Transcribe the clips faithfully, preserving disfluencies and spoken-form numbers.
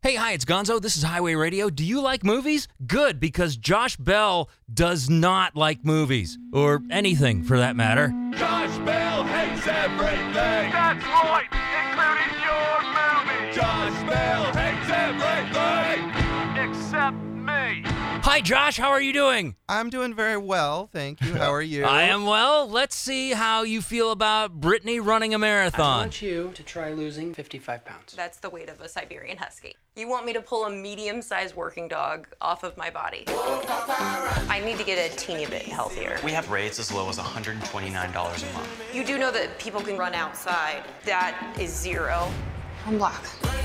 Hey, hi, it's Gonzo. This is Highway Radio. Do you like movies? Good, because Josh Bell does not like movies. Or anything, for that matter. Josh Bell hates everything. That's right, including your movie. Josh Bell hates everything. Except me. Hi, Josh. How are you doing? I'm doing very well, thank you. How are you? I am well. Let's see how you feel about Brittany running a I marathon. want you to try losing fifty-five pounds. That's the weight of a Siberian Husky. You want me to pull a medium-sized working dog off of my body. I need to get a teeny bit healthier. We have rates as low as one hundred twenty-nine dollars a month. You do know that people can run outside. That is zero. I'm black.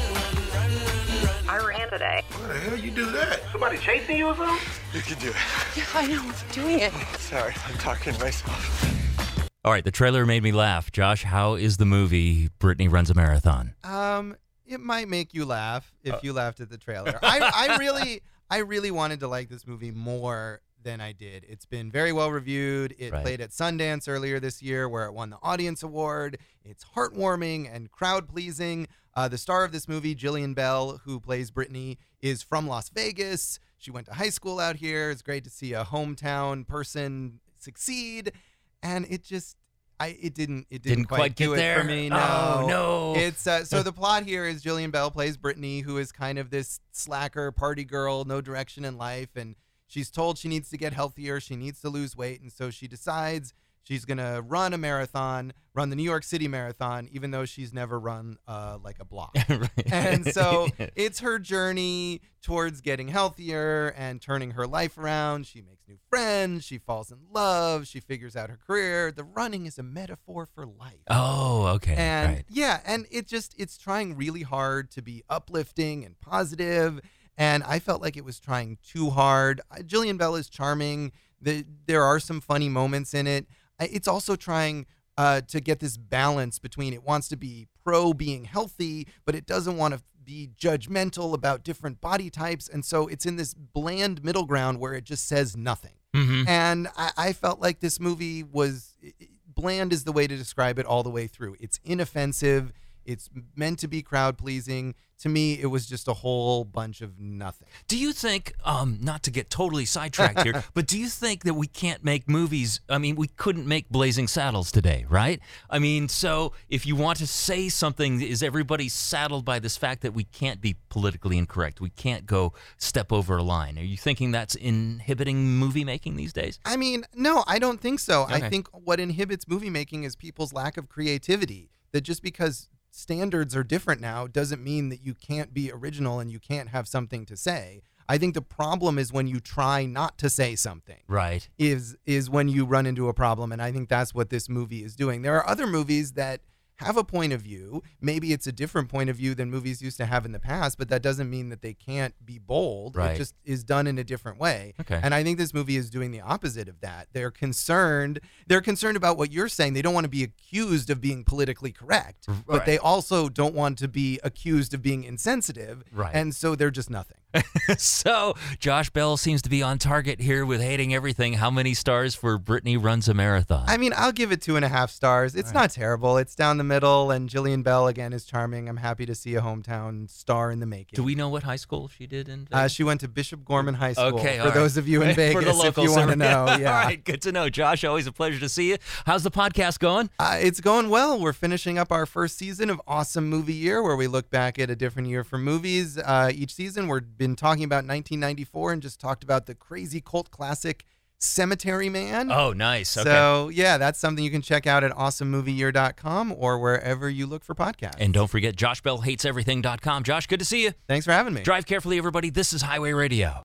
I ran today. Why the hell you do that? Somebody chasing you or something? You can do it. Yeah, I know. I'm doing it. Sorry, I'm talking to myself. All right, the trailer made me laugh. Josh, how is the movie Brittany Runs a Marathon? Um, it might make you laugh if uh. you laughed at the trailer. I, I really, I really wanted to like this movie more than I did. It's been very well reviewed. It right. played at Sundance earlier this year, where it won the Audience Award. It's heartwarming and crowd-pleasing. Uh, the star of this movie, Jillian Bell, who plays Brittany, is from Las Vegas. She went to high school out here. It's great to see a hometown person succeed, and it just, I it didn't it didn't, Didn't quite, quite get do there? it for me. No, Oh, no. It's uh, so the plot here is Jillian Bell plays Brittany, who is kind of this slacker party girl, no direction in life, and she's told she needs to get healthier. She needs to lose weight, and so she decides she's going to run a marathon, run the New York City Marathon, even though she's never run uh, like a block. Right. And so it's her journey towards getting healthier and turning her life around. She makes new friends. She falls in love. She figures out her career. The running is a metaphor for life. Oh, okay. And right. yeah, and it just, it's trying really hard to be uplifting and positive. And I felt like it was trying too hard. Jillian Bell is charming. The, there are some funny moments in it. It's also trying uh, to get this balance between it wants to be pro being healthy, but it doesn't want to be judgmental about different body types. And so it's in this bland middle ground where it just says nothing. Mm-hmm. And I, I felt like this movie was bland is the way to describe it all the way through. It's inoffensive. It's meant to be crowd pleasing. To me, it was just a whole bunch of nothing. Do you think, um, not to get totally sidetracked here, but do you think that we can't make movies? I mean, we couldn't make Blazing Saddles today, right? I mean, so if you want to say something, is everybody saddled by this fact that we can't be politically incorrect? We can't go step over a line. Are you thinking that's inhibiting movie making these days? I mean, no, I don't think so. Okay. I think what inhibits movie making is people's lack of creativity. That just because standards are different now doesn't mean that you can't be original and you can't have something to say. I think the problem is when you try not to say something. Right. Is is when you run into a problem, and I think that's what this movie is doing. There are other movies that have a point of view. Maybe it's a different point of view than movies used to have in the past, but that doesn't mean that they can't be bold. Right. It just is done in a different way. Okay. And I think this movie is doing the opposite of that. They're concerned. They're concerned about what you're saying. They don't want to be accused of being politically correct, Right. but they also don't want to be accused of being insensitive. Right. And so they're just nothing. So Josh Bell seems to be on target here with hating everything. How many stars for Brittany Runs a Marathon? I mean, I'll give it two and a half stars. It's Right. not terrible. It's down the middle, and Jillian Bell, again, is charming. I'm happy to see a hometown star in the making. Do we know what high school she did in? Uh, she went to Bishop Gorman High School, Okay, for all right. those of you in For Vegas, the if locals. you want to know. Yeah. All right, good to know. Josh, always a pleasure to see you. How's the podcast going? Uh, it's going well. We're finishing up our first season of Awesome Movie Year, where we look back at a different year for movies. Uh, each season, we've been talking about nineteen ninety-four and just talked about the crazy cult classic Cemetery Man. Oh, nice. Okay. So, yeah, that's something you can check out at awesome movie year dot com or wherever you look for podcasts. And don't forget, josh bell hates everything dot com. Josh, good to see you. Thanks for having me. Drive carefully, everybody. This is Highway Radio.